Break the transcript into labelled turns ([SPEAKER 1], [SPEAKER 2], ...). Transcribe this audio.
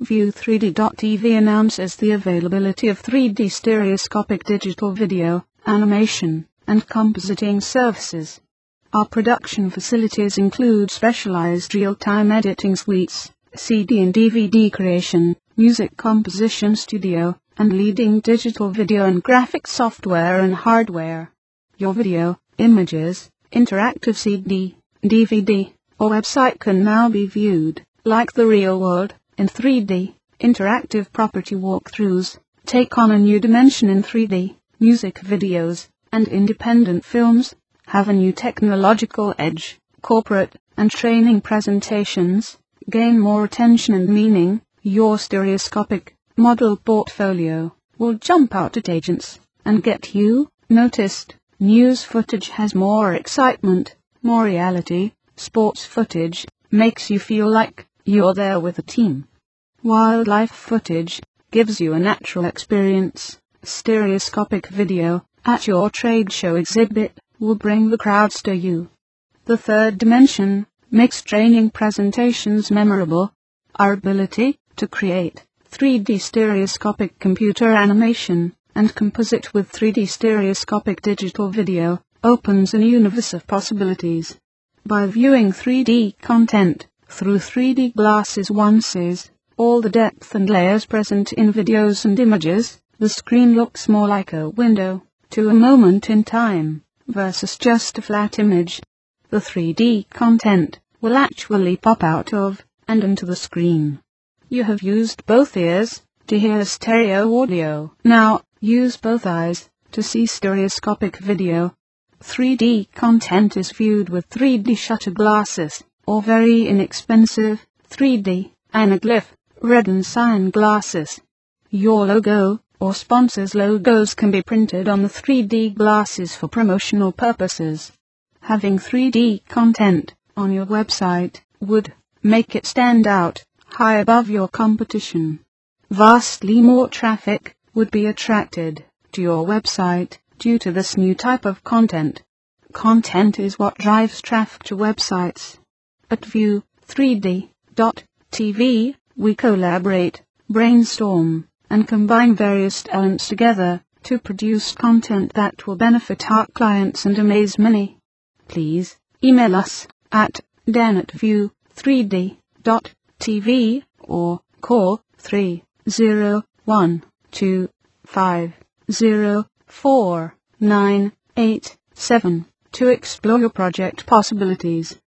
[SPEAKER 1] View3D.tv announces the availability of 3D stereoscopic digital video, animation, and compositing services. Our production facilities include specialized real-time editing suites, CD and DVD creation, music composition studio, and leading digital video and graphic software and hardware. Your video, images, interactive CD, DVD, or website can now be viewed, like the real world, in 3D. Interactive property walkthroughs take on a new dimension in 3D. Music videos and independent films have a new technological edge. Corporate and training presentations gain more attention and meaning. Your stereoscopic model portfolio will jump out at agents and get you noticed. News footage has more excitement, more reality. Sports footage makes you feel like you're there with a team. Wildlife footage gives you a natural experience. Stereoscopic video at your trade show exhibit will bring the crowds to you. The third dimension makes training presentations memorable. Our ability to create 3D stereoscopic computer animation and composite with 3D stereoscopic digital video opens a universe of possibilities. By viewing 3D content through 3D glasses, one sees all the depth and layers present in videos and images. The screen looks more like a window to a moment in time versus just a flat image. The 3D content will actually pop out of and into the screen. You have used both ears to hear stereo audio. Now use both eyes to see stereoscopic video. 3D content is viewed with 3D shutter glasses or very inexpensive 3D anaglyph red and cyan glasses. Your logo or sponsors' logos can be printed on the 3D glasses for promotional purposes. Having 3D content on your website would make it stand out high above your competition. Vastly more traffic would be attracted to your website due to this new type of content. Content is what drives traffic to websites. At View3D.tv, we collaborate, brainstorm, and combine various elements together to produce content that will benefit our clients and amaze many. Please email us at dan@view3d.tv or call 301-250-4987 to explore your project possibilities.